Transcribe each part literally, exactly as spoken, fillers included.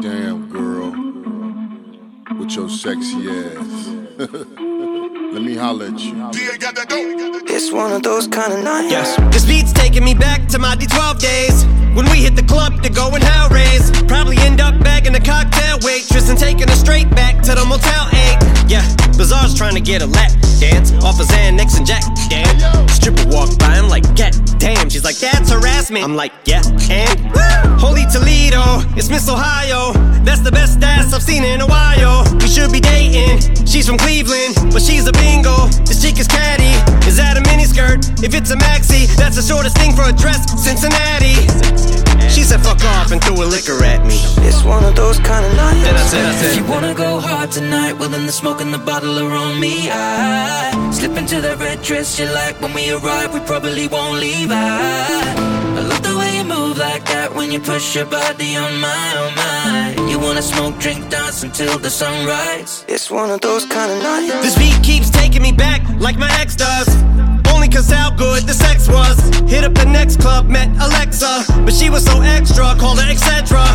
Damn, girl, with your sexy ass. Let me holler at you. It's one of those kind of nights. Yes. This beat's taking me back to my D twelve days, when we hit the club to go and hell raise. Probably end up bagging a cocktail waitress and taking her straight back to the Motel eight. Yeah, Bizarre's trying to get a lap dance off of Xanax and Jack. Damn, stripper walked by, I'm like, God damn. She's like, that's harassment. I'm like, yeah, and woo! Holy Toledo, it's Miss Ohio. That's the best ass I've seen in a while. We should be dating. She's from Cleveland, but she's a bingo. This chick is catty. Is that a miniskirt? If it's a maxi, that's the shortest thing for a dress. Cincinnati. She said fuck off and threw a liquor at me. It's one of those kind of nights. Then I said, I said, if you wanna go hard tonight, well then the smoke and the bottle are on me. I slip into that red dress you like. When we arrive, we probably won't leave. I, I love the way you move like that when you push your body on my, on my. You wanna smoke, drink, dance until the sunrise. It's one of those kind of nights. This beat keeps taking me back like my ex does. Only cause how good the sex was. Hit up the next club, met Alexa, but she was so extra, called her et cetera.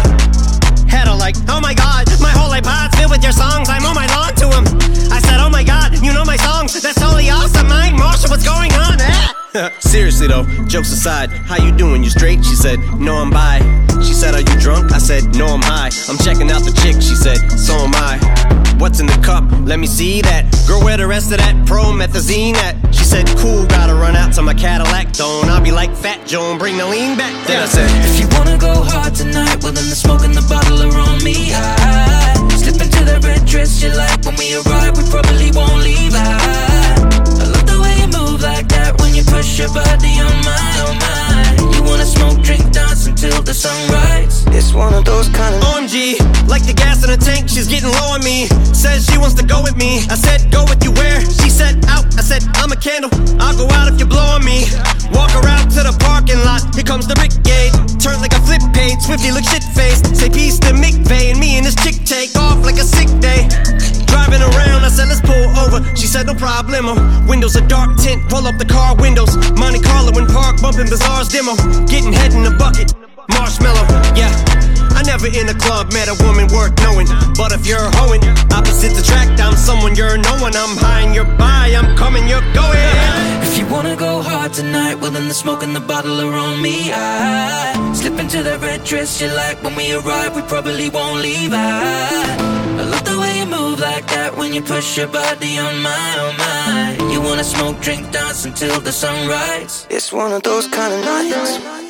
Had her like, oh my god, my whole iPod's filled with your songs. I'm on my lawn to him. I said, oh my god, you know my songs. That's totally awesome, Mike Marshall, what's going on? Eh? Seriously though, jokes aside, how you doing? You straight? She said, no, I'm bi. She said, are you drunk? I said, no, I'm high. I'm checking out the chick. She said, so am I. What's in the cup? Let me see that. Girl, where the rest of that promethazine at? She said, cool, gotta run out to my Cadillac Don't I'll be like Fat Joan, bring the lean back. Then I said, if you wanna go hard tonight, well then the smoke and the bottle are on me. I slip into that red dress you like. When we arrive, we probably won't leave. I, I love the way you move like that when you push your body on my, on mine. You wanna smoke, drink, dance until the sunrise. It's one of those kind of O M G, like the gas in the tank, she's getting low on me. Says she wants to go with me. I said, go with you where? She said, out. I said, I'm a candle. I'll go out if you blow on me. Walk her out to the parking lot. Here comes the brigade. Turn like a flip page. Swifty look shit-faced. Say peace to McVeigh. And me and this chick take off like a sick day. Driving around, I said, let's pull over. She said, no problemo. Windows are dark tint. Pull up the car windows. Monte Carlo in park. Bumping Bizarre's demo. Getting head in the bucket. Marshmallow, yeah. I never in a club met a woman worth knowing. But if you're hoeing, opposites attract. I'm someone you're knowing. I'm high and you're by. I'm coming, you're going. If you wanna go hard tonight, well then the smoke and the bottle are on me. I slip into that red dress you like. When we arrive, we probably won't leave. I, I love the way you move like that when you push your body on my, on my. You wanna smoke, drink, dance until the sunrise. It's one of those kind of nights.